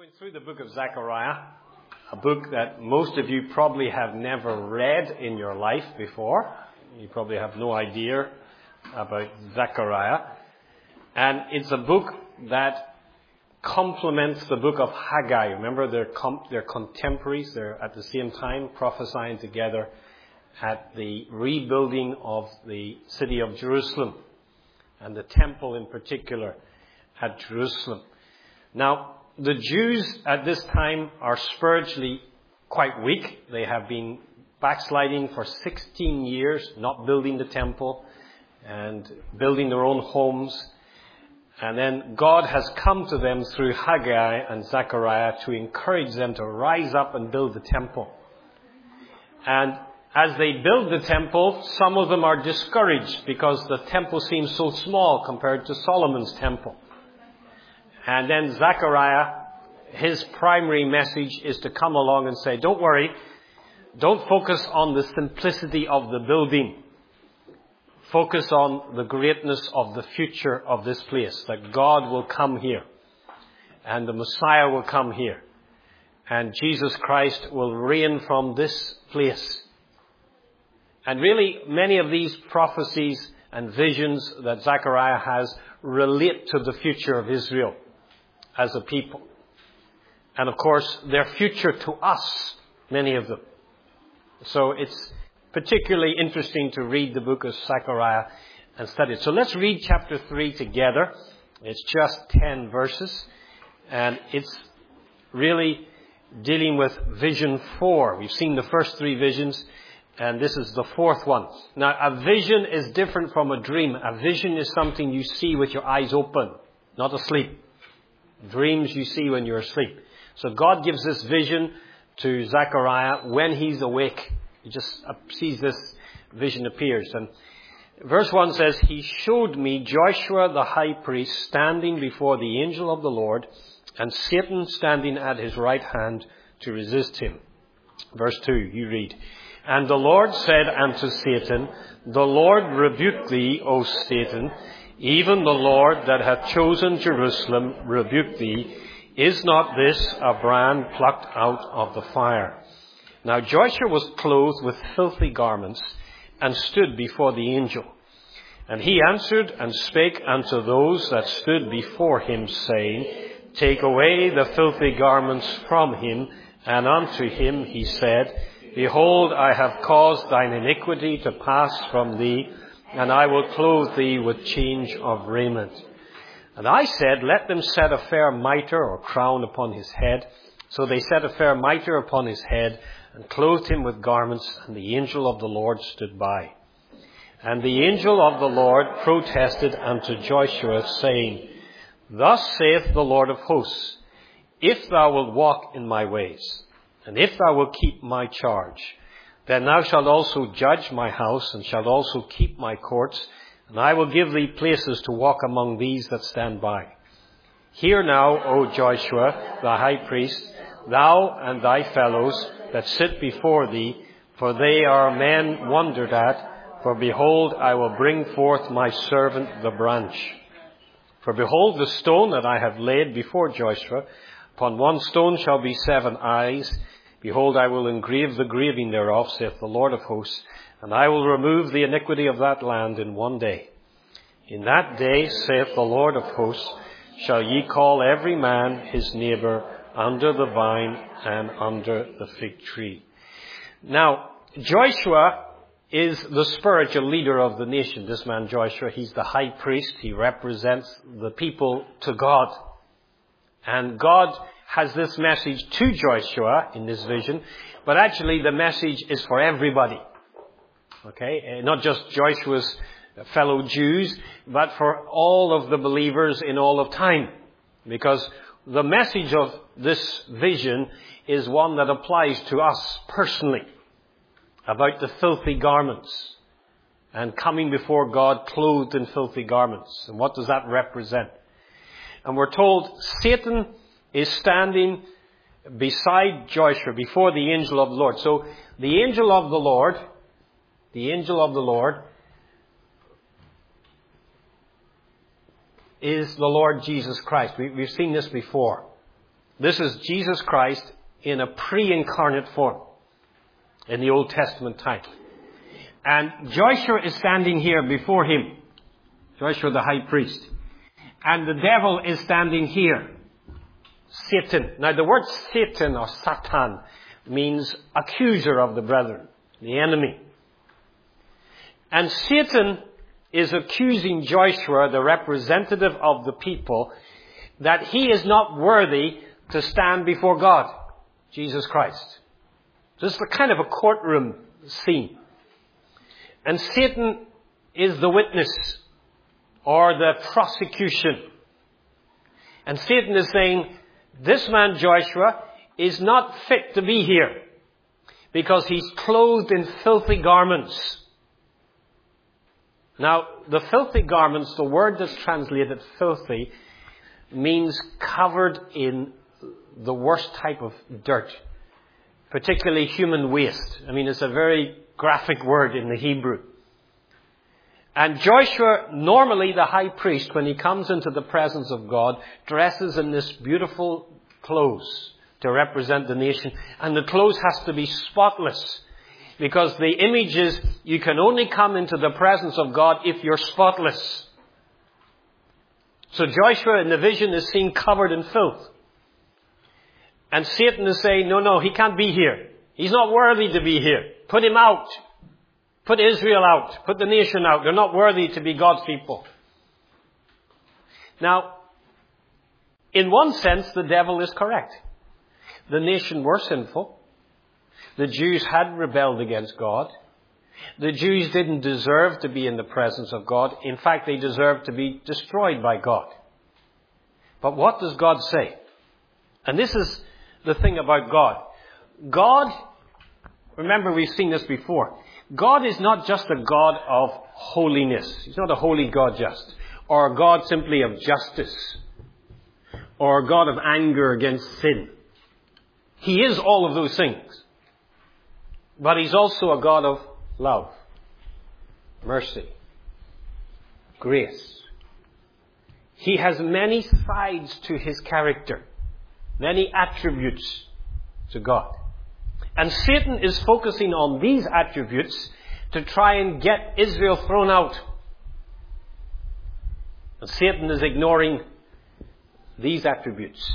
going through the book of Zechariah, a book that most of you probably have never read in your life before. You probably have no idea about Zechariah. And it's a book that complements the book of Haggai. Remember, they're contemporaries. They're at the same time prophesying together at the rebuilding of the city of Jerusalem and the temple in particular at Jerusalem. Now, the Jews at this time are spiritually quite weak. They have been backsliding for 16 years, not building the temple and building their own homes. And then God has come to them through Haggai and Zechariah to encourage them to rise up and build the temple. And as they build the temple, some of them are discouraged because the temple seems so small compared to Solomon's temple. And then Zechariah, his primary message is to come along and say, don't worry, don't focus on the simplicity of the building. Focus on the greatness of the future of this place, that God will come here and the Messiah will come here and Jesus Christ will reign from this place. And really, many of these prophecies and visions that Zechariah has relate to the future of Israel as a people. And of course, their future to us, many of them. So it's particularly interesting to read the book of Zechariah and study it. So let's read chapter 3 together. It's just 10 verses. And it's really dealing with vision 4. We've seen the first 3 visions. And this is the 4th one. Now, a vision is different from a dream. A vision is something you see with your eyes open, not asleep. Dreams you see when you're asleep. So God gives this vision to Zechariah when he's awake. He just sees this vision appears. And verse 1 says, He showed me Joshua the high priest standing before the angel of the Lord, and Satan standing at his right hand to resist him. Verse 2, you read, And the Lord said unto Satan, The Lord rebuke thee, O Satan. Even the Lord that hath chosen Jerusalem rebuke thee. Is not this a brand plucked out of the fire? Now Joshua was clothed with filthy garments, and stood before the angel. And he answered and spake unto those that stood before him, saying, Take away the filthy garments from him. And unto him he said, Behold, I have caused thine iniquity to pass from thee, and I will clothe thee with change of raiment. And I said, Let them set a fair mitre or crown upon his head. So they set a fair mitre upon his head, and clothed him with garments, and the angel of the Lord stood by. And the angel of the Lord protested unto Joshua, saying, Thus saith the Lord of hosts, If thou wilt walk in my ways, and if thou wilt keep my charge, then thou shalt also judge my house, and shalt also keep my courts, and I will give thee places to walk among these that stand by. Hear now, O Joshua, the high priest, thou and thy fellows that sit before thee, for they are men wondered at. For behold, I will bring forth my servant the branch. For behold, the stone that I have laid before Joshua, upon one stone shall be 7 eyes. Behold, I will engrave the graving thereof, saith the Lord of hosts, and I will remove the iniquity of that land in one day. In that day, saith the Lord of hosts, shall ye call every man his neighbour under the vine and under the fig tree. Now, Joshua is the spiritual leader of the nation. This man Joshua, he's the high priest. He represents the people to God. And God has this message to Joshua in this vision, but actually the message is for everybody. Okay? Not just Joshua's fellow Jews, but for all of the believers in all of time. Because the message of this vision is one that applies to us personally, about the filthy garments and coming before God clothed in filthy garments. And what does that represent? And we're told Satan is standing beside Joshua before the angel of the Lord. So the angel of the Lord is the Lord Jesus Christ. We've seen this before. This is Jesus Christ in a pre-incarnate form in the Old Testament time. And Joshua is standing here before him. Joshua the high priest. And the devil is standing here. Satan. Now the word Satan or Satan means accuser of the brethren, the enemy. And Satan is accusing Joshua, the representative of the people, that he is not worthy to stand before God, Jesus Christ. This is a kind of a courtroom scene. And Satan is the witness or the prosecution. And Satan is saying, this man Joshua is not fit to be here because he's clothed in filthy garments. Now, the filthy garments, the word that's translated filthy, means covered in the worst type of dirt, particularly human waste. I mean, it's a very graphic word in the Hebrew. And Joshua, normally the high priest, when he comes into the presence of God, dresses in this beautiful clothes to represent the nation. And the clothes has to be spotless. Because the image is, you can only come into the presence of God if you're spotless. So Joshua in the vision is seen covered in filth. And Satan is saying, no, he can't be here. He's not worthy to be here. Put him out. Put Israel out. Put the nation out. They're not worthy to be God's people. Now, in one sense, the devil is correct. The nation were sinful. The Jews had rebelled against God. The Jews didn't deserve to be in the presence of God. In fact, they deserved to be destroyed by God. But what does God say? And this is the thing about God. God, remember we've seen this before. God is not just a God of holiness. He's not a holy God just. Or a God simply of justice. Or a God of anger against sin. He is all of those things. But He's also a God of love, mercy, grace. He has many sides to His character, many attributes to God. And Satan is focusing on these attributes to try and get Israel thrown out. And Satan is ignoring these attributes.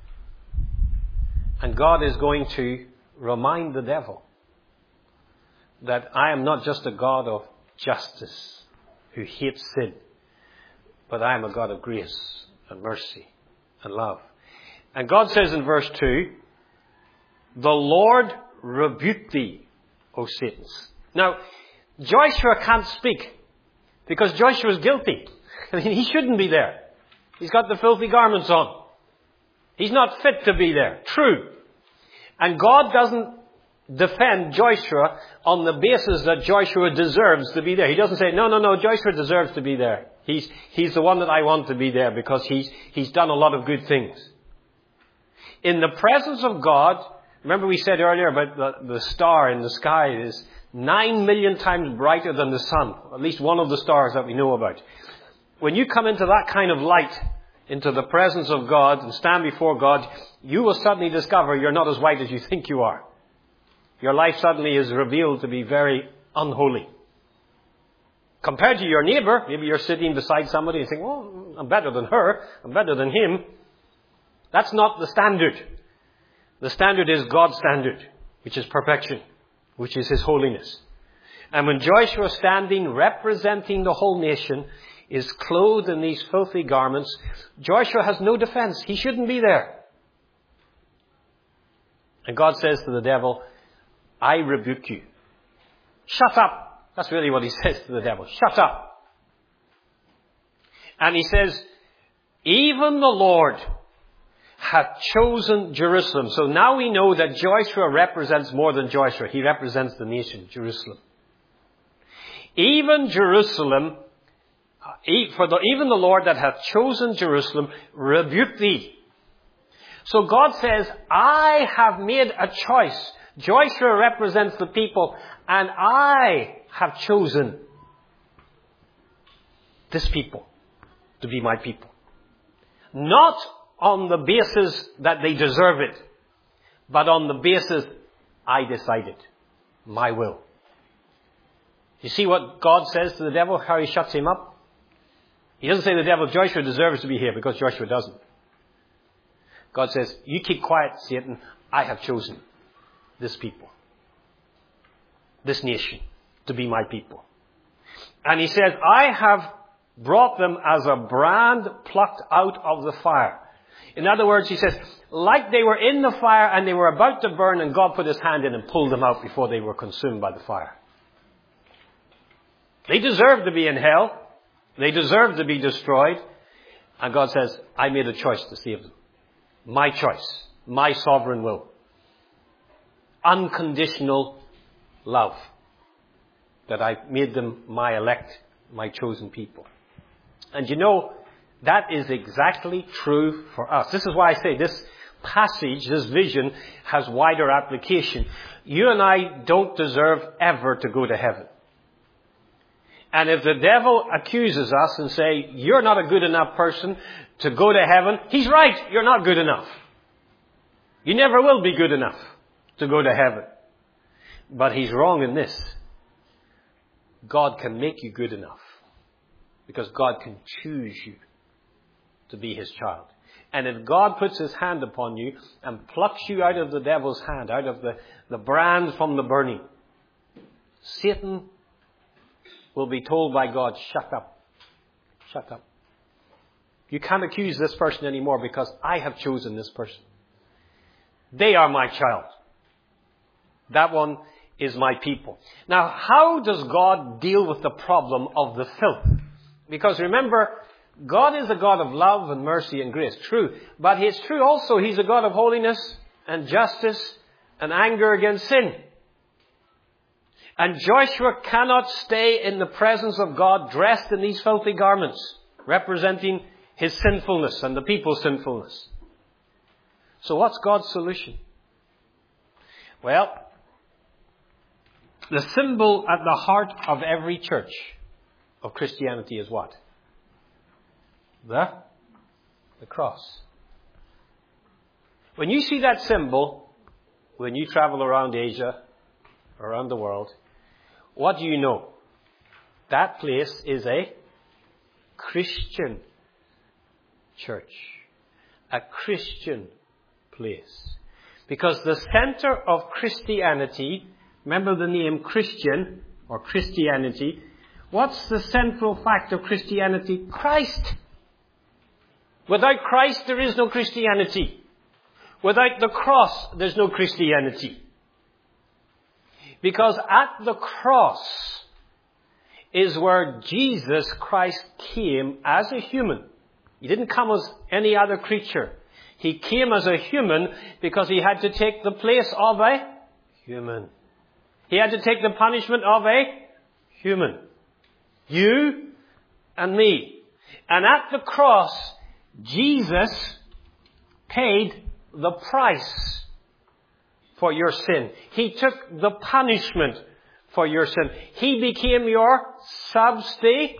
And God is going to remind the devil that I am not just a God of justice who hates sin, but I am a God of grace and mercy and love. And God says in verse 2, the Lord rebuke thee, O Satan. Now, Joshua can't speak because Joshua is guilty. I mean, he shouldn't be there. He's got the filthy garments on. He's not fit to be there. True. And God doesn't defend Joshua on the basis that Joshua deserves to be there. He doesn't say, no, Joshua deserves to be there. He's the one that I want to be there because he's done a lot of good things. In the presence of God, remember we said earlier about the star in the sky is 9 million times brighter than the sun. At least one of the stars that we know about. When you come into that kind of light, into the presence of God and stand before God, you will suddenly discover you're not as white as you think you are. Your life suddenly is revealed to be very unholy. Compared to your neighbor, maybe you're sitting beside somebody and think, well, I'm better than her, I'm better than him. That's not the standard. The standard is God's standard, which is perfection, which is His holiness. And when Joshua, standing representing the whole nation, is clothed in these filthy garments, Joshua has no defense. He shouldn't be there. And God says to the devil, I rebuke you. Shut up. That's really what He says to the devil. Shut up. And He says, even the Lord hath chosen Jerusalem. So now we know that Joshua represents more than Joshua. He represents the nation, Jerusalem. Even Jerusalem, even the Lord that hath chosen Jerusalem, rebuke thee. So God says, I have made a choice. Joshua represents the people, and I have chosen this people to be my people. Not on the basis that they deserve it, but on the basis I decided. My will. You see what God says to the devil, how he shuts him up? He doesn't say to the devil, Joshua deserves to be here, because Joshua doesn't. God says, you keep quiet, Satan. I have chosen this people, this nation, to be my people. And he says, I have brought them as a brand plucked out of the fire. In other words, he says, like they were in the fire and they were about to burn, and God put his hand in and pulled them out before they were consumed by the fire. They deserve to be in hell. They deserve to be destroyed. And God says, I made a choice to save them. My choice. My sovereign will. Unconditional love. That I made them my elect, my chosen people. And you know, that is exactly true for us. This is why I say this passage, this vision, has wider application. You and I don't deserve ever to go to heaven. And if the devil accuses us and say, you're not a good enough person to go to heaven, he's right, you're not good enough. You never will be good enough to go to heaven. But he's wrong in this. God can make you good enough. Because God can choose you to be his child. And if God puts his hand upon you and plucks you out of the devil's hand, out of the brand from the burning, Satan will be told by God, shut up. Shut up. You can't accuse this person anymore because I have chosen this person. They are my child. That one is my people. Now, how does God deal with the problem of the filth? Because remember, God is a God of love and mercy and grace. True. But it's true also he's a God of holiness and justice and anger against sin. And Joshua cannot stay in the presence of God dressed in these filthy garments, representing his sinfulness and the people's sinfulness. So what's God's solution? Well, the symbol at the heart of every church of Christianity is what? The cross. When you see that symbol, when you travel around Asia, around the world, what do you know? That place is a Christian church. A Christian place. Because the center of Christianity, remember the name Christian or Christianity, what's the central fact of Christianity? Christ. Without Christ, there is no Christianity. Without the cross, there's no Christianity. Because at the cross is where Jesus Christ came as a human. He didn't come as any other creature. He came as a human because he had to take the place of a human. He had to take the punishment of a human. You and me. And at the cross, Jesus paid the price for your sin. He took the punishment for your sin. He became your substitute.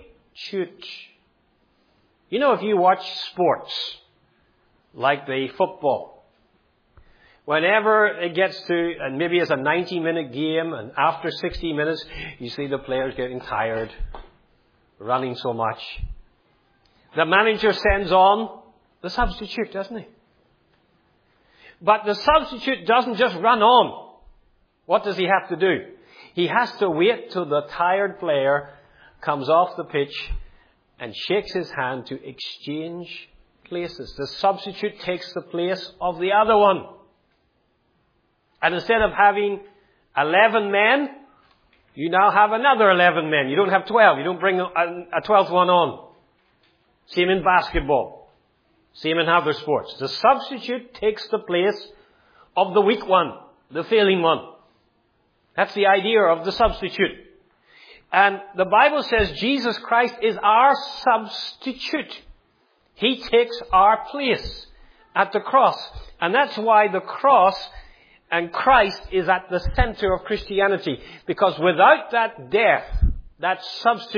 You know, if you watch sports, like the football, whenever it gets to, and maybe it's a 90-minute game, and after 60 minutes, you see the players getting tired, running so much. The manager sends on the substitute, doesn't he? But the substitute doesn't just run on. What does he have to do? He has to wait till the tired player comes off the pitch and shakes his hand to exchange places. The substitute takes the place of the other one. And instead of having 11 men, you now have another 11 men. You don't have 12. You don't bring a 12th one on. Same in basketball. Same in other sports. The substitute takes the place of the weak one, the failing one. That's the idea of the substitute. And the Bible says Jesus Christ is our substitute. He takes our place at the cross. And that's why the cross and Christ is at the center of Christianity. Because without that death, that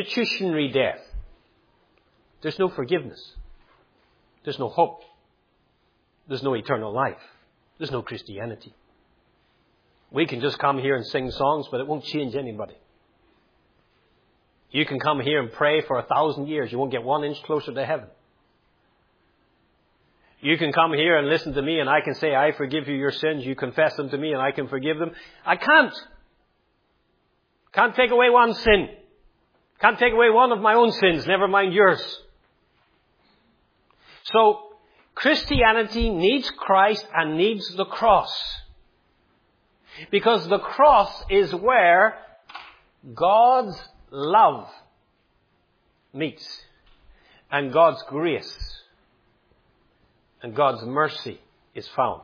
substitutionary death, there's no forgiveness. There's no hope. there's no eternal life. There's no Christianity. We can just come here and sing songs, but it won't change anybody. You can come here and pray for 1,000 years. You won't get 1 inch closer to heaven. You can come here and listen to me and I can say, I forgive you your sins. You confess them to me and I can forgive them. I can't. Can't take away one sin. Can't take away one of my own sins, never mind yours. So, Christianity needs Christ and needs the cross. Because the cross is where God's love meets. And God's grace and God's mercy is found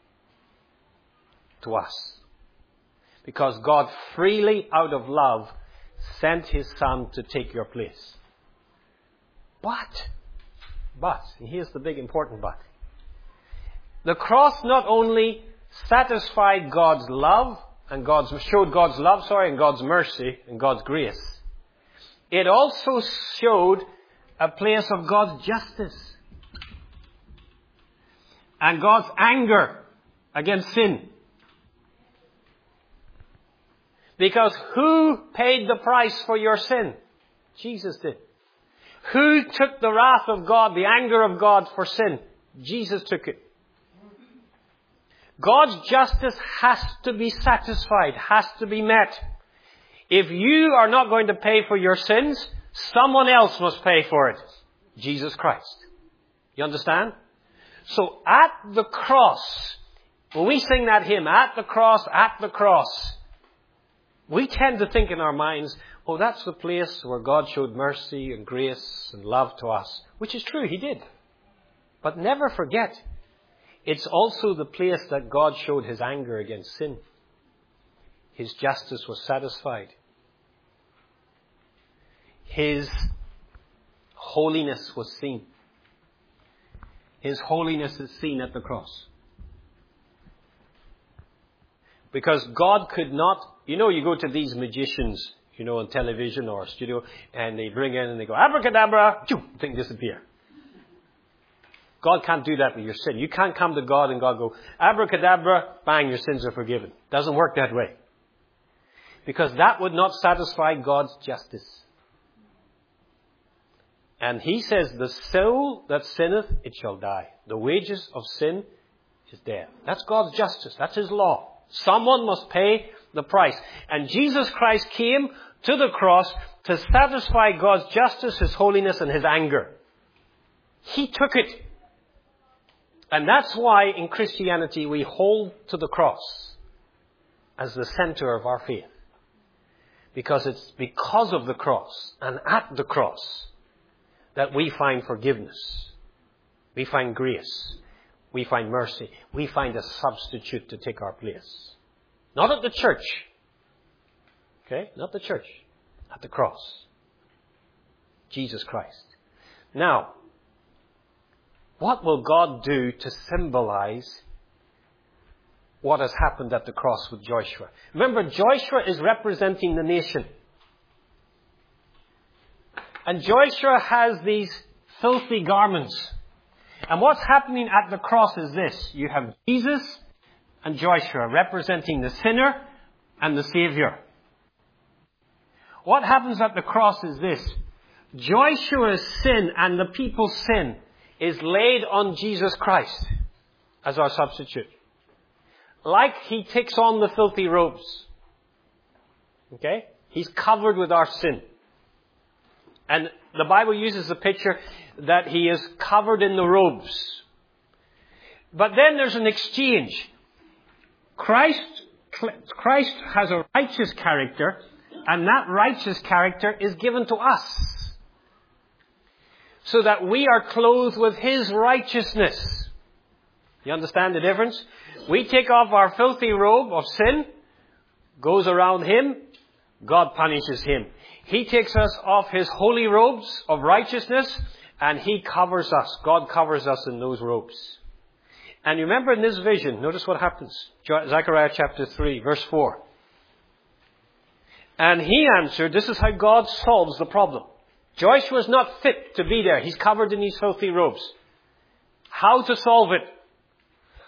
to us. Because God freely, out of love, sent His Son to take your place. But, and here's the big important but. The cross not only satisfied God's love and showed God's love, and God's mercy and God's grace. It also showed a place of God's justice and God's anger against sin. Because who paid the price for your sin? Jesus did. Who took the wrath of God, the anger of God for sin? Jesus took it. God's justice has to be satisfied, has to be met. If you are not going to pay for your sins, someone else must pay for it. Jesus Christ. You understand? So at the cross, when we sing that hymn, at the cross, we tend to think in our minds, oh, that's the place where God showed mercy and grace and love to us. Which is true, He did. But never forget, it's also the place that God showed His anger against sin. His justice was satisfied. His holiness was seen. His holiness is seen at the cross. Because God could not, you go to these magicians, on television or studio, and they bring in and they go, abracadabra, thing disappear. God can't do that with your sin. You can't come to God and God go, abracadabra, bang, your sins are forgiven. Doesn't work that way. Because that would not satisfy God's justice. And He says, the soul that sinneth, it shall die. The wages of sin is death. That's God's justice. That's His law. Someone must pay the price. And Jesus Christ came to the cross to satisfy God's justice, His holiness, and His anger. He took it. And that's why in Christianity we hold to the cross as the center of our faith. Because it's because of the cross and at the cross that we find forgiveness. We find grace. We find mercy. We find a substitute to take our place. Not at the church. Okay? Not the church. At the cross. Jesus Christ. Now, what will God do to symbolize what has happened at the cross with Joshua? Remember, Joshua is representing the nation. And Joshua has these filthy garments. And what's happening at the cross is this. You have Jesus and Joshua representing the sinner and the Savior. What happens at the cross is this. Joshua's sin and the people's sin is laid on Jesus Christ as our substitute. Like He takes on the filthy robes. Okay? He's covered with our sin. And the Bible uses the picture that He is covered in the robes. But then there's an exchange. Christ has a righteous character, and that righteous character is given to us. So that we are clothed with His righteousness. You understand the difference? We take off our filthy robe of sin, goes around Him, God punishes him. He takes us off His holy robes of righteousness, and He covers us. God covers us in those robes. And you remember in this vision, notice what happens. Zechariah chapter 3, verse 4. And he answered, this is how God solves the problem. Joshua is not fit to be there. He's covered in these filthy robes. How to solve it?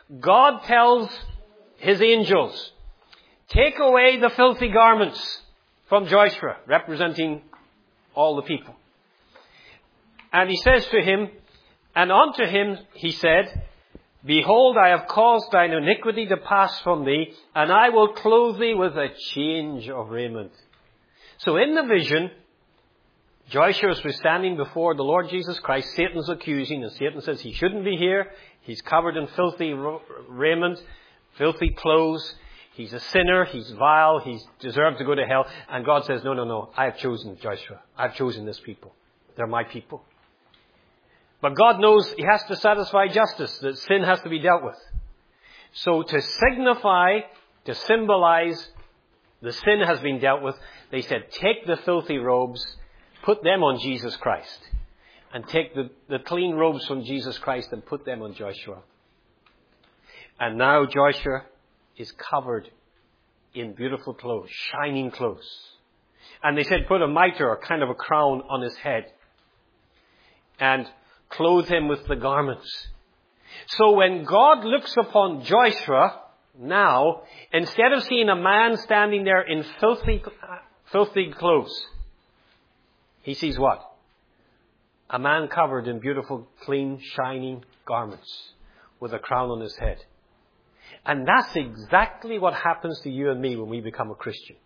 God tells his angels, take away the filthy garments from Joshua, representing all the people. And he says to him, and unto him he said, behold, I have caused thine iniquity to pass from thee, and I will clothe thee with a change of raiment. So in the vision, Joshua was standing before the Lord Jesus Christ. Satan's accusing, and Satan says he shouldn't be here. He's covered in filthy raiment, filthy clothes. He's a sinner. He's vile. He deserves to go to hell. And God says, no. I have chosen Joshua. I've chosen this people. They're my people. But God knows he has to satisfy justice, that sin has to be dealt with. So to signify, to symbolize the sin has been dealt with, they said, take the filthy robes, put them on Jesus Christ. And take the clean robes from Jesus Christ and put them on Joshua. And now Joshua is covered in beautiful clothes, shining clothes. And they said, put a mitre, or kind of a crown, on his head. And clothe him with the garments. So when God looks upon Joshua now, instead of seeing a man standing there in filthy clothes, he sees what? A man covered in beautiful, clean, shining garments with a crown on his head. And that's exactly what happens to you and me when we become a Christian.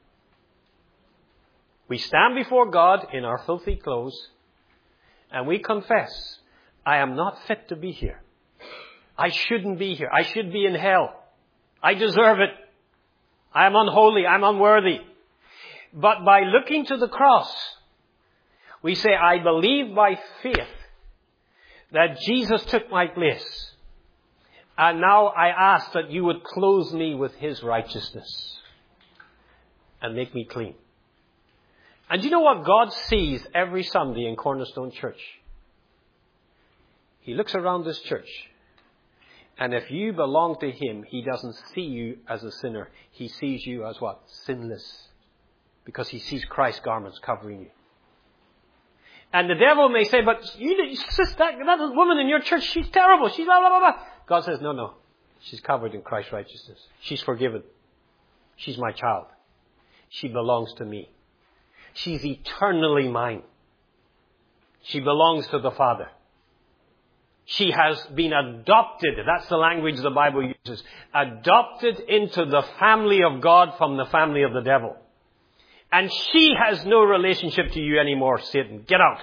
We stand before God in our filthy clothes and we confess, I am not fit to be here. I shouldn't be here. I should be in hell. I deserve it. I am unholy. I'm unworthy. But by looking to the cross, we say, I believe by faith that Jesus took my place. And now I ask that you would clothe me with his righteousness and make me clean. And you know what God sees every Sunday in Cornerstone Church? He looks around this church, and if you belong to him, he doesn't see you as a sinner. He sees you as what? Sinless. Because he sees Christ's garments covering you. And the devil may say, but that woman in your church, she's terrible. She's blah, blah, blah, blah. God says, no. She's covered in Christ's righteousness. She's forgiven. She's my child. She belongs to me. She's eternally mine. She belongs to the Father. She has been adopted. That's the language the Bible uses. Adopted into the family of God from the family of the devil. And she has no relationship to you anymore, Satan. Get out.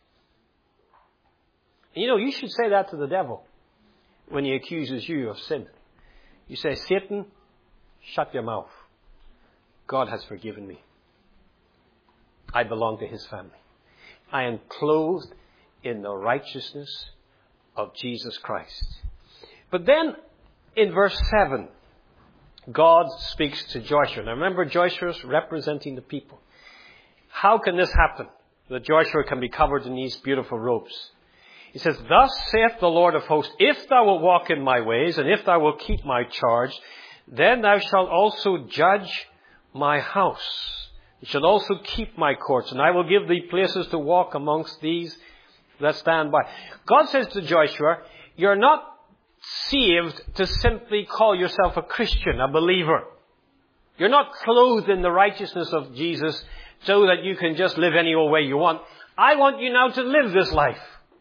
You know, you should say that to the devil when he accuses you of sin. You say, Satan, shut your mouth. God has forgiven me. I belong to his family. I am clothed in the righteousness of Jesus Christ. But then, in verse 7, God speaks to Joshua. Now remember, Joshua's representing the people. How can this happen? That Joshua can be covered in these beautiful robes. He says, thus saith the Lord of hosts, if thou wilt walk in my ways, and if thou wilt keep my charge, then thou shalt also judge my house. You shall also keep my courts, and I will give thee places to walk amongst these that stand by. God says to Joshua, you're not saved to simply call yourself a Christian, a believer. You're not clothed in the righteousness of Jesus so that you can just live any old way you want. I want you now to live this life.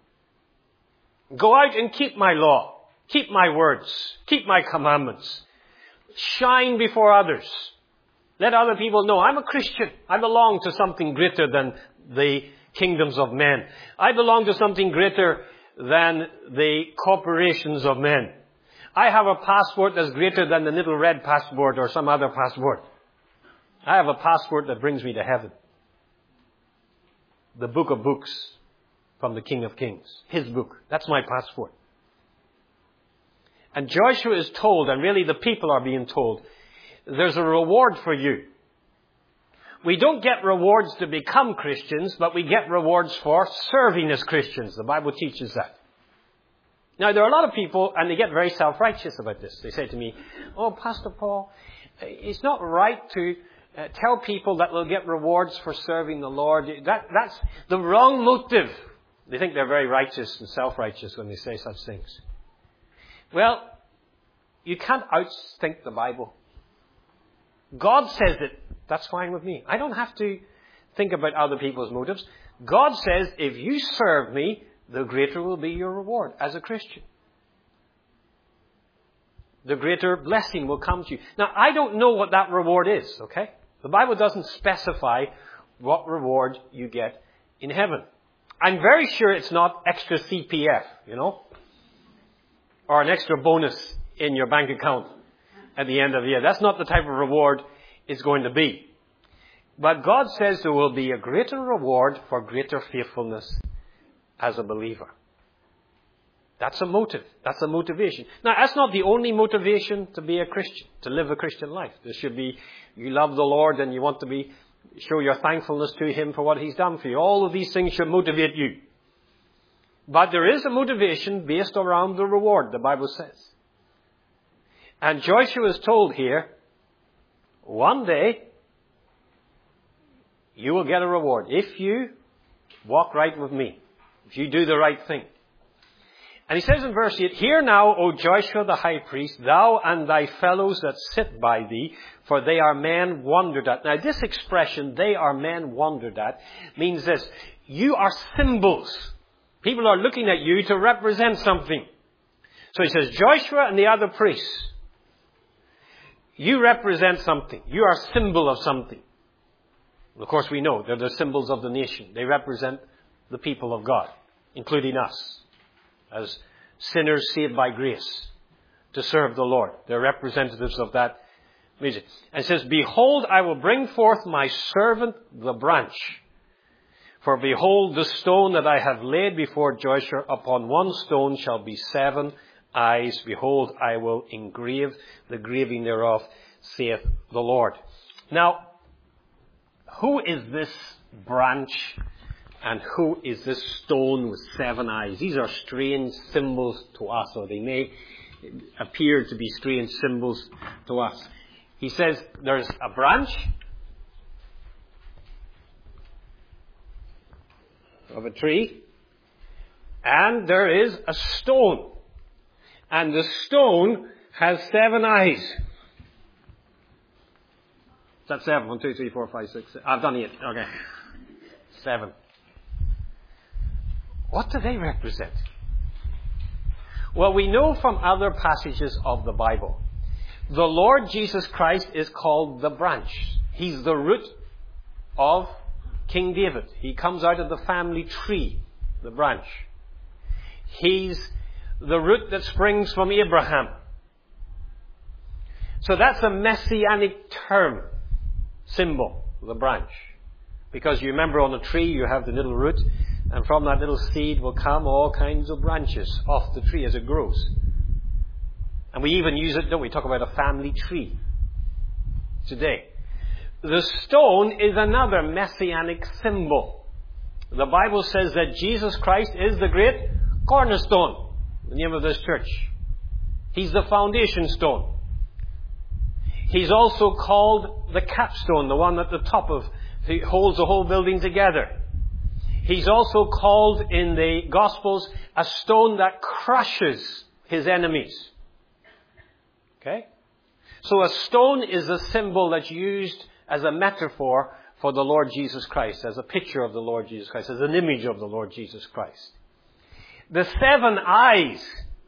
Go out and keep my law. Keep my words. Keep my commandments. Shine before others. Let other people know I'm a Christian. I belong to something greater than the kingdoms of men. I belong to something greater than the corporations of men. I have a passport that's greater than the little red passport or some other passport. I have a passport that brings me to heaven. The book of books from the King of Kings. His book. That's my passport. And Joshua is told, and really the people are being told, there's a reward for you. We don't get rewards to become Christians, but we get rewards for serving as Christians. The Bible teaches that. Now, there are a lot of people, and they get very self-righteous about this. They say to me, oh, Pastor Paul, it's not right to tell people that they'll get rewards for serving the Lord. That's the wrong motive. They think they're very righteous and self-righteous when they say such things. Well, You can't outthink the Bible. God says it. That's fine with me. I don't have to think about other people's motives. God says, if you serve me, the greater will be your reward as a Christian. The greater blessing will come to you. Now, I don't know what that reward is, okay? The Bible doesn't specify what reward you get in heaven. I'm very sure it's not extra CPF, or an extra bonus in your bank account at the end of the year. That's not the type of reward it's going to be. But God says there will be a greater reward for greater faithfulness as a believer. That's a motive. That's a motivation. Now, that's not the only motivation to be a Christian, to live a Christian life. There should be, you love the Lord and you want to show your thankfulness to Him for what He's done for you. All of these things should motivate you. But there is a motivation based around the reward, the Bible says. And Joshua is told here, one day, you will get a reward if you walk right with me, if you do the right thing. And he says in verse 8, Hear now, O Joshua the high priest, thou and thy fellows that sit by thee, for they are men wondered at. Now this expression, they are men wondered at, means this: you are symbols. People are looking at you to represent something. So he says, Joshua and the other priests, you represent something. You are a symbol of something. Of course, we know they're the symbols of the nation. They represent the people of God, including us, as sinners saved by grace to serve the Lord. They're representatives of that vision. And it says, Behold, I will bring forth my servant, the branch. For behold, the stone that I have laid before Joshua, upon one stone shall be 7 eyes. Behold, I will engrave the graving thereof, saith the Lord. Now, who is this branch and who is this stone with 7 eyes? These are strange symbols to us, or they may appear to be strange symbols to us. He says there's a branch of a tree, and there is a stone. And the stone has 7 eyes. Is that 7? 1, 2, 3, 4, 5, 6. I've done 8. Okay. 7. What do they represent? Well, we know from other passages of the Bible, the Lord Jesus Christ is called the branch. He's the root of King David. He comes out of the family tree, the branch. He's the root that springs from Abraham. So that's a messianic term, symbol, the branch. Because you remember on a tree you have the little root, and from that little seed will come all kinds of branches off the tree as it grows. And we even use it, don't we? Talk about a family tree today. The stone is another messianic symbol. The Bible says that Jesus Christ is the great cornerstone, the name of this church. He's the foundation stone. He's also called the capstone, the one at the top of, he holds the whole building together. He's also called in the Gospels a stone that crushes his enemies. Okay? So a stone is a symbol that's used as a metaphor for the Lord Jesus Christ, as a picture of the Lord Jesus Christ, as an image of the Lord Jesus Christ. The 7 eyes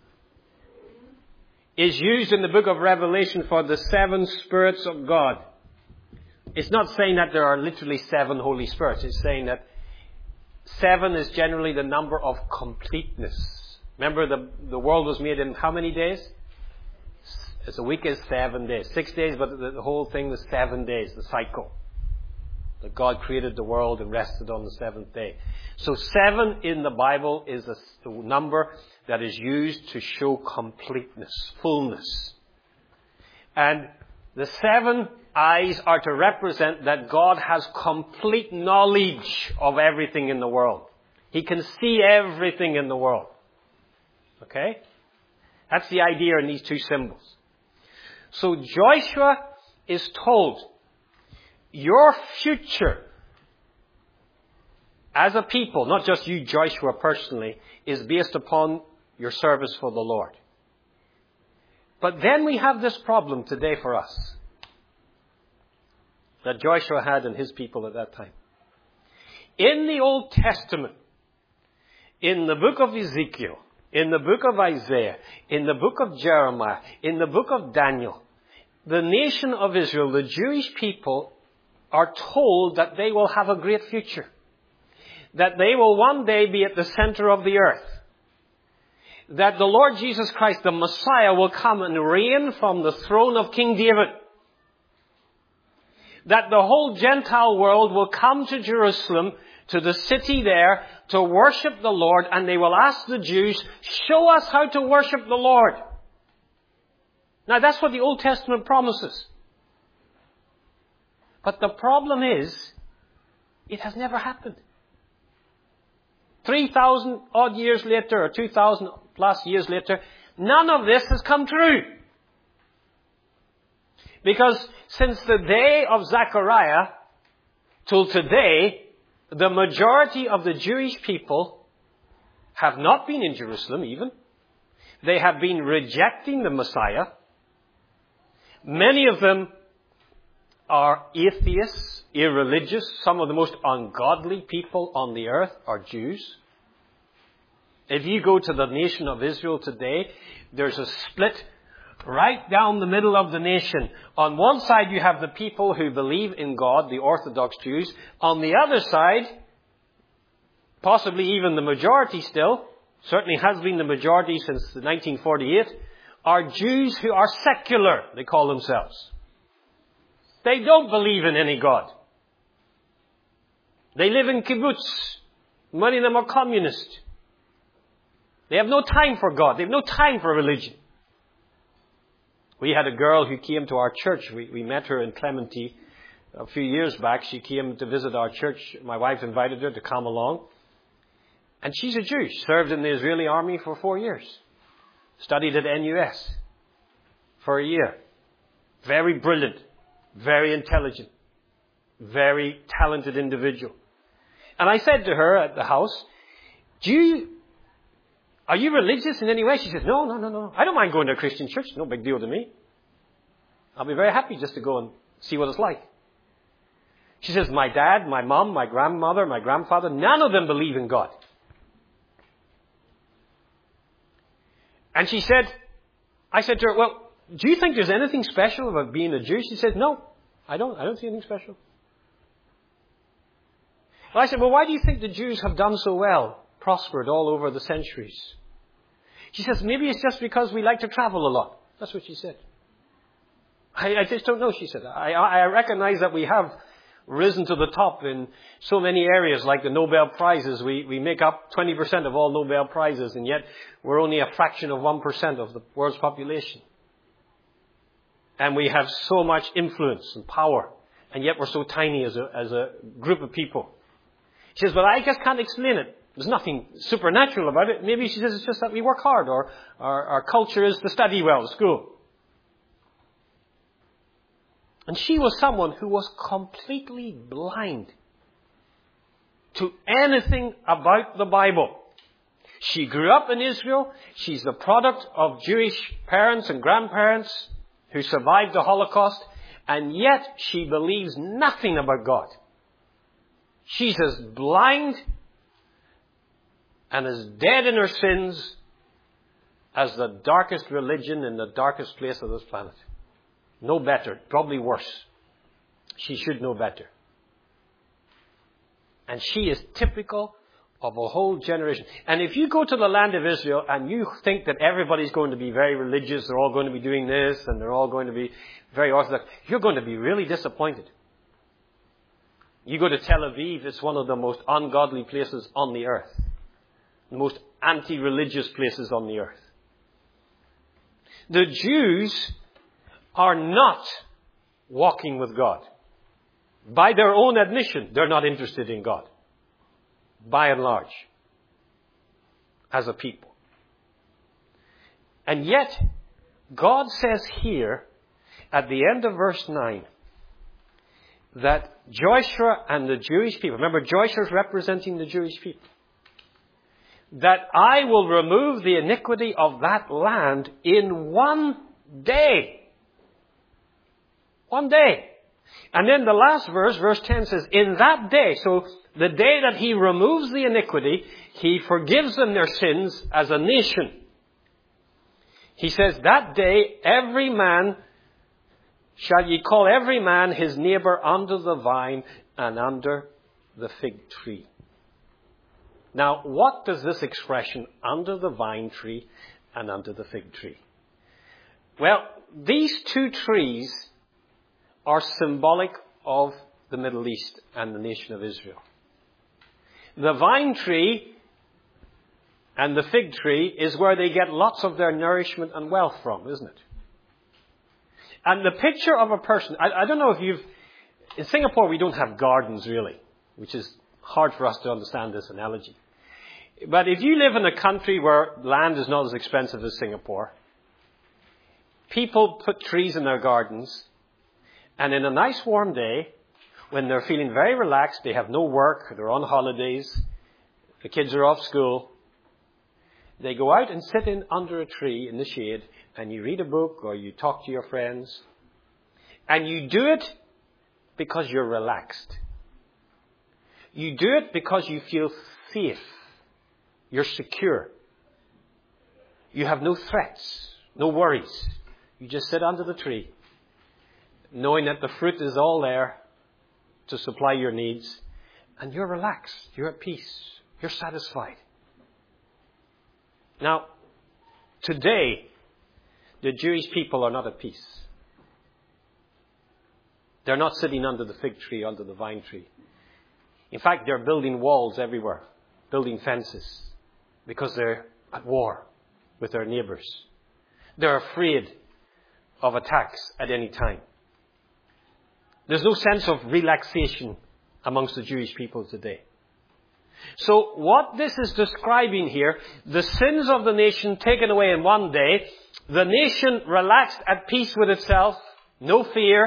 is used in the book of Revelation for the 7 spirits of God. It's not saying that there are literally 7 Holy Spirits. It's saying that 7 is generally the number of completeness. Remember, the world was made in how many days? It's a week is 7 days. 6 days, but the whole thing was 7 days, the cycle. That God created the world and rested on the 7th day. So 7 in the Bible is a number that is used to show completeness, fullness. And the 7 eyes are to represent that God has complete knowledge of everything in the world. He can see everything in the world. Okay? That's the idea in these 2 symbols. So Joshua is told, your future as a people, not just you, Joshua, personally, is based upon your service for the Lord. But then we have this problem today for us that Joshua had and his people at that time. In the Old Testament, in the book of Ezekiel, in the book of Isaiah, in the book of Jeremiah, in the book of Daniel, the nation of Israel, the Jewish people, are told that they will have a great future. That they will one day be at the center of the earth. That the Lord Jesus Christ, the Messiah, will come and reign from the throne of King David. That the whole Gentile world will come to Jerusalem, to the city there, to worship the Lord, and they will ask the Jews, show us how to worship the Lord. Now that's what the Old Testament promises. But the problem is, it has never happened. 3,000 odd years later, or 2,000 plus years later, none of this has come true. Because since the day of Zechariah till today, the majority of the Jewish people have not been in Jerusalem even. They have been rejecting the Messiah. Many of them are atheists, irreligious. Some of the most ungodly people on the earth are Jews. If you go to the nation of Israel today, there's a split right down the middle of the nation. On one side you have the people who believe in God, the Orthodox Jews. On the other side, possibly even the majority still, certainly has been the majority since 1948, are Jews who are secular, they call themselves. They don't believe in any God. They live in kibbutz. Many of them are communist. They have no time for God. They have no time for religion. We had a girl who came to our church. We met her in Clemente a few years back. She came to visit our church. My wife invited her to come along. And she's a Jew. She served in the Israeli army for 4 years. Studied at NUS for a year. Very brilliant. Very intelligent. Very talented individual. And I said to her at the house, are you religious in any way? She says, no. I don't mind going to a Christian church. No big deal to me. I'll be very happy just to go and see what it's like. She says, my dad, my mom, my grandmother, my grandfather, none of them believe in God. And I said to her, well, do you think there's anything special about being a Jew? She said, no, I don't see anything special. Well, I said, well, why do you think the Jews have done so well, prospered all over the centuries? She says, maybe it's just because we like to travel a lot. That's what she said. I just don't know, she said. I recognize that we have risen to the top in so many areas, like the Nobel Prizes. We make up 20% of all Nobel Prizes, and yet we're only a fraction of 1% of the world's population. And we have so much influence and power, and yet we're so tiny as a group of people. She says, but I just can't explain it. There's nothing supernatural about it. Maybe, she says, it's just that we work hard, or our culture is to study well at school. And she was someone who was completely blind to anything about the Bible. She grew up in Israel. She's the product of Jewish parents and grandparents who survived the Holocaust, and yet she believes nothing about God. She's as blind and as dead in her sins as the darkest religion in the darkest place of this planet. No better, probably worse. She should know better. And she is typical of a whole generation. And if you go to the land of Israel and you think that everybody's going to be very religious, they're all going to be doing this, and they're all going to be very orthodox, you're going to be really disappointed. You go to Tel Aviv, it's one of the most ungodly places on the earth. The most anti-religious places on the earth. The Jews are not walking with God. By their own admission, they're not interested in God. By and large. As a people. And yet, God says here, at the end of verse 9, that Joshua and the Jewish people, remember Joshua is representing the Jewish people, that I will remove the iniquity of that land in one day. One day. And then the last verse, verse 10 says, in that day, so the day that he removes the iniquity, he forgives them their sins as a nation. He says, that day every man, shall ye call every man his neighbor under the vine and under the fig tree. Now, what does this expression, under the vine tree and under the fig tree? Well, these two trees are symbolic of the Middle East and the nation of Israel. The vine tree and the fig tree is where they get lots of their nourishment and wealth from, isn't it? And the picture of a person, I don't know if in Singapore we don't have gardens really, which is hard for us to understand this analogy. But if you live in a country where land is not as expensive as Singapore, people put trees in their gardens, and in a nice warm day, when they're feeling very relaxed, they have no work, they're on holidays, the kids are off school, they go out and sit under a tree in the shade, and you read a book or you talk to your friends. And you do it because you're relaxed. You do it because you feel safe. You're secure. You have no threats, no worries. You just sit under the tree, knowing that the fruit is all there to supply your needs. And you're relaxed. You're at peace. You're satisfied. Now, today, the Jewish people are not at peace. They're not sitting under the fig tree, under the vine tree. In fact, they're building walls everywhere, building fences, because they're at war with their neighbors. They're afraid of attacks at any time. There's no sense of relaxation amongst the Jewish people today. So what this is describing here, the sins of the nation taken away in one day, the nation relaxed at peace with itself, no fear,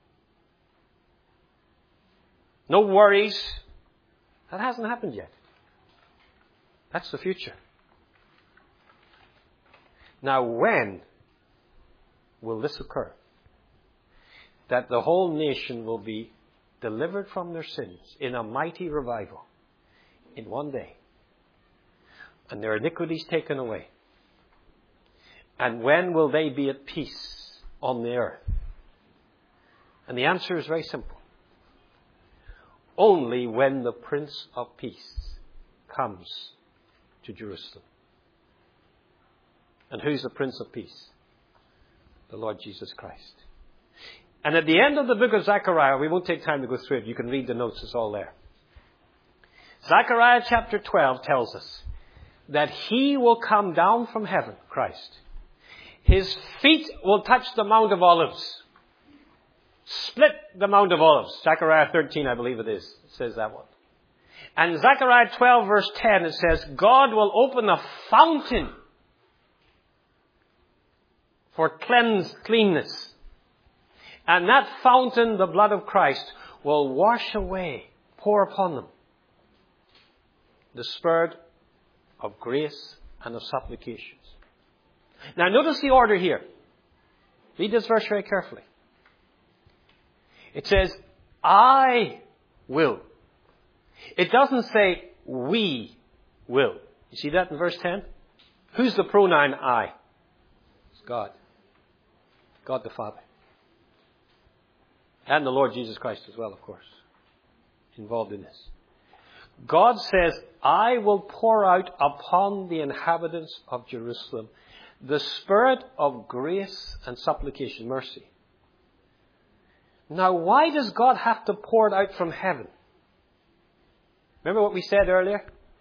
no worries. That hasn't happened yet. That's the future. Now, when will this occur? That the whole nation will be delivered from their sins in a mighty revival in one day, and their iniquities taken away. And when will they be at peace on the earth? And the answer is very simple. Only when the Prince of Peace comes to Jerusalem. And who's the Prince of Peace? The Lord Jesus Christ. And at the end of the book of Zechariah, we won't take time to go through it. You can read the notes, it's all there. Zechariah chapter 12 tells us that he will come down from heaven, Christ. His feet will touch the Mount of Olives. Split the Mount of Olives. Zechariah 13, I believe it is. It says that one. And Zechariah 12 verse 10, it says, God will open a fountain for cleanness. And that fountain, the blood of Christ, will wash away, pour upon them the spirit of grace and of supplications. Now notice the order here. Read this verse very carefully. It says, I will. It doesn't say, we will. You see that in verse 10? Who's the pronoun I? It's God. God the Father. And the Lord Jesus Christ as well, of course, involved in this. God says, I will pour out upon the inhabitants of Jerusalem the spirit of grace and supplication, mercy. Now, why does God have to pour it out from heaven? Remember what we said earlier?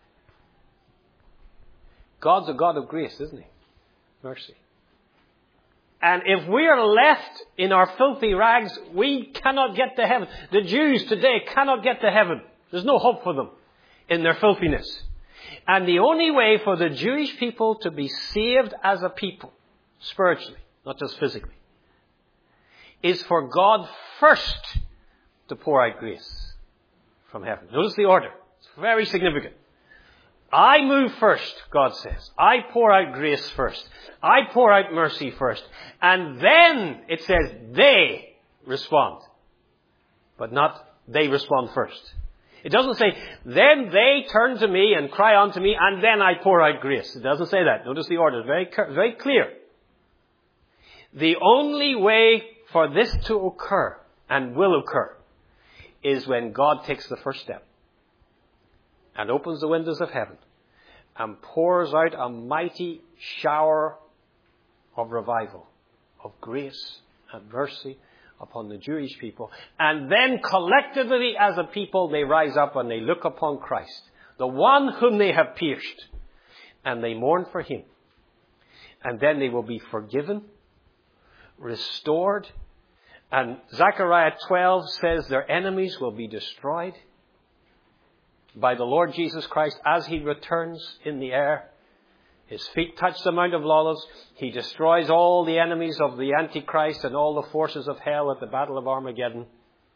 God's a God of grace, isn't he? Mercy. And if we are left in our filthy rags, we cannot get to heaven. The Jews today cannot get to heaven. There's no hope for them in their filthiness. And the only way for the Jewish people to be saved as a people, spiritually, not just physically, is for God first to pour out grace from heaven. Notice the order. It's very significant. I move first, God says. I pour out grace first. I pour out mercy first. And then it says they respond. But not they respond first. It doesn't say, then they turn to me and cry unto me, and then I pour out grace. It doesn't say that. Notice the order. It's very clear. The only way for this to occur, and will occur, is when God takes the first step and opens the windows of heaven and pours out a mighty shower of revival, of grace and mercy upon the Jewish people. And then collectively as a people they rise up and they look upon Christ, the one whom they have pierced, and they mourn for him. And then they will be forgiven, restored. And Zechariah 12 says their enemies will be destroyed by the Lord Jesus Christ as he returns in the air. His feet touch the Mount of Olives. He destroys all the enemies of the Antichrist and all the forces of hell at the Battle of Armageddon.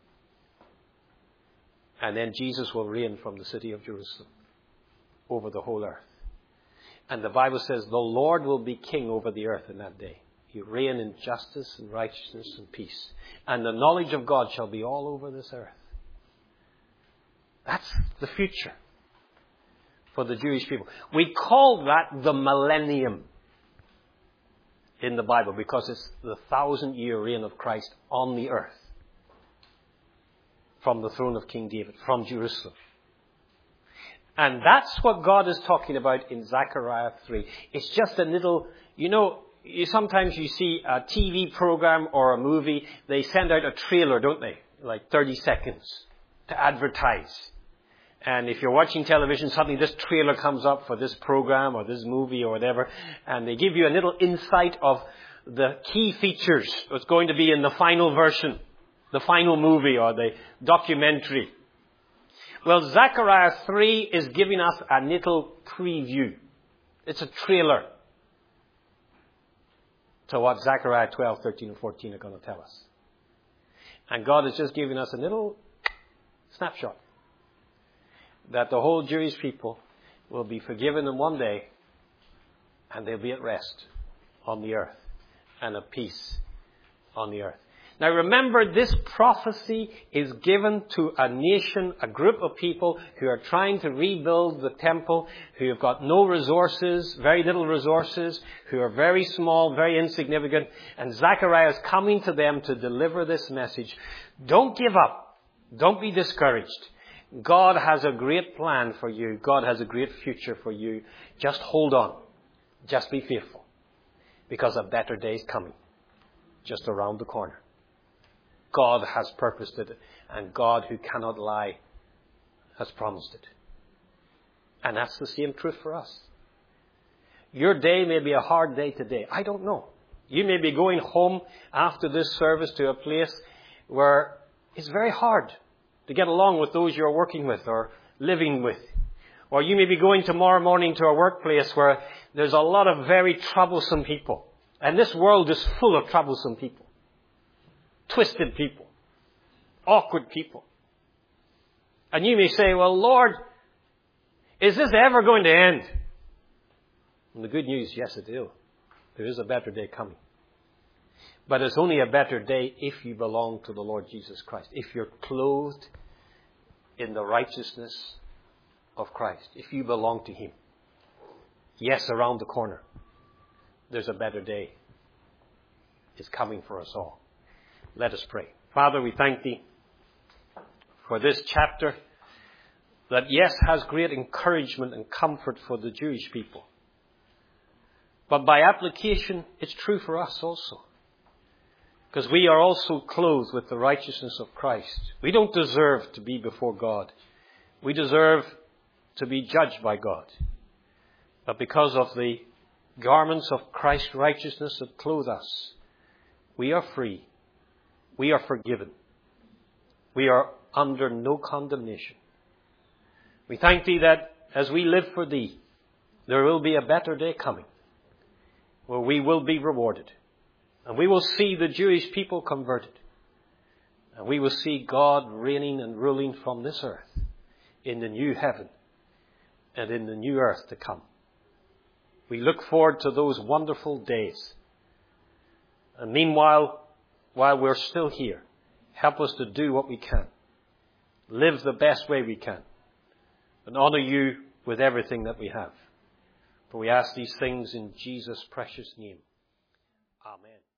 And then Jesus will reign from the city of Jerusalem over the whole earth. And the Bible says the Lord will be king over the earth in that day. He reign in justice and righteousness and peace. And the knowledge of God shall be all over this earth. That's the future for the Jewish people. We call that the millennium in the Bible because it's the 1,000-year reign of Christ on the earth from the throne of King David, from Jerusalem. And that's what God is talking about in Zechariah 3. It's just a little, sometimes you see a TV program or a movie, they send out a trailer, don't they? Like 30 seconds to advertise. And if you're watching television, suddenly this trailer comes up for this program or this movie or whatever, and they give you a little insight of the key features that's going to be in the final version, the final movie or the documentary. Well, Zechariah 3 is giving us a little preview. It's a trailer to what Zechariah 12, 13 and 14 are going to tell us. And God is just giving us a little snapshot that the whole Jewish people will be forgiven in one day and they'll be at rest on the earth and at peace on the earth. Now remember, this prophecy is given to a nation, a group of people who are trying to rebuild the temple, who have got no resources, very little resources, who are very small, very insignificant. And Zechariah is coming to them to deliver this message. Don't give up. Don't be discouraged. God has a great plan for you. God has a great future for you. Just hold on. Just be faithful. Because a better day is coming. Just around the corner. God has purposed it. And God, who cannot lie, has promised it. And that's the same truth for us. Your day may be a hard day today. I don't know. You may be going home after this service to a place where it's very hard to get along with those you're working with or living with. Or you may be going tomorrow morning to a workplace where there's a lot of very troublesome people. And this world is full of troublesome people. Twisted people. Awkward people. And you may say, well, Lord, is this ever going to end? And the good news, yes, it will. There is a better day coming. But it's only a better day if you belong to the Lord Jesus Christ. If you're clothed in the righteousness of Christ. If you belong to Him. Yes, around the corner, there's a better day. It's coming for us all. Let us pray. Father, we thank Thee for this chapter that, yes, has great encouragement and comfort for the Jewish people. But by application, it's true for us also. Because we are also clothed with the righteousness of Christ. We don't deserve to be before God. We deserve to be judged by God. But because of the garments of Christ's righteousness that clothe us, we are free. We are forgiven. We are under no condemnation. We thank Thee that as we live for Thee, there will be a better day coming where we will be rewarded. And we will see the Jewish people converted. And we will see God reigning and ruling from this earth in the new heaven and in the new earth to come. We look forward to those wonderful days. And meanwhile, while we're still here, help us to do what we can. Live the best way we can. And honor you with everything that we have. For we ask these things in Jesus' precious name. Amen.